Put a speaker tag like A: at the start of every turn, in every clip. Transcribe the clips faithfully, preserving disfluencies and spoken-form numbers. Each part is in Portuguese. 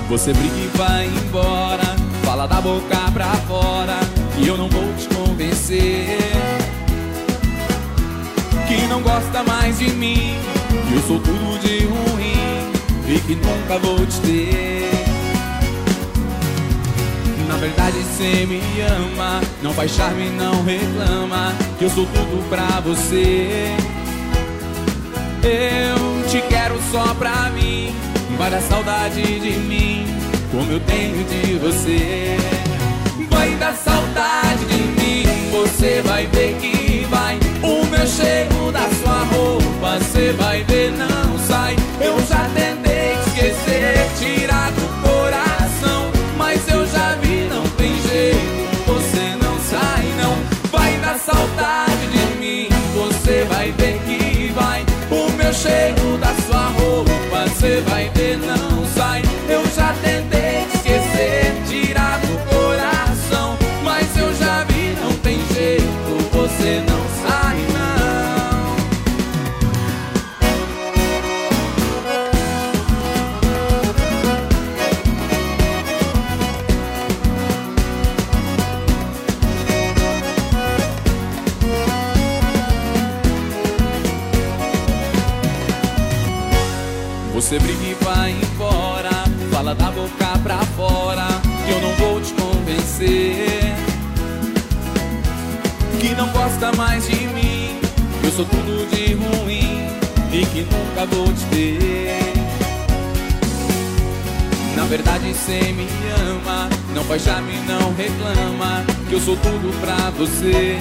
A: Você briga e vai embora, fala da boca pra fora, e eu não vou te convencer que não gosta mais de mim, que eu sou tudo de ruim e que nunca vou te ter. Na verdade cê me ama, não faz charme, não reclama, que eu sou tudo pra você. Eu te quero só pra mim, vai dar saudade de mim, como eu tenho de você. Vai dar saudade de mim, você vai ver que vai. O meu cheiro da sua roupa, cê vai ver, não sai. Eu já tentei esquecer, tirar do coração, mas eu já vi, não tem jeito, você não sai não. Vai dar saudade de mim, você vai ver que vai. O meu cheiro da sua roupa, cê vai ver, não sai. Eu já tentei esquecer, tirar do coração, mas eu já vi, não tem jeito, você não sai não. Você briga e vai embora, fala da boca pra fora, que eu não vou te convencer que não gosta mais de mim, que eu sou tudo de ruim e que nunca vou te ter. Na verdade cê me ama, não faz charme, não reclama, que eu sou tudo pra você.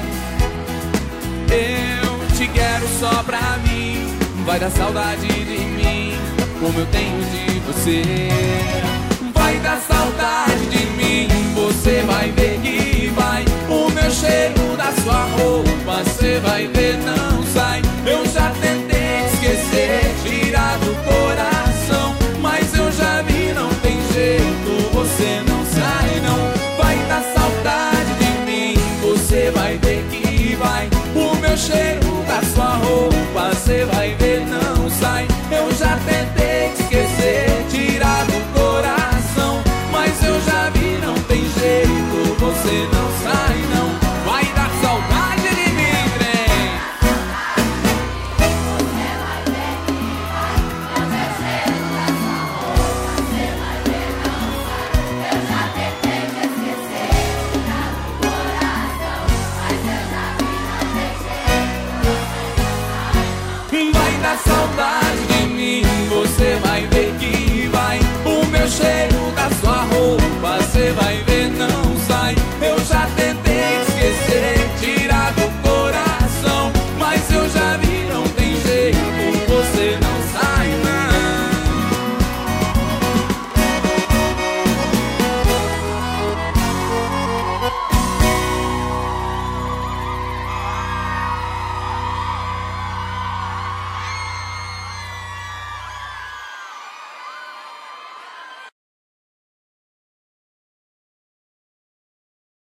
A: Eu te quero só pra mim, vai dar saudade de mim, como eu tenho de você. Vai dar saudade de mim, você vai ver que vai. O meu cheiro da sua roupa, cê vai ver, não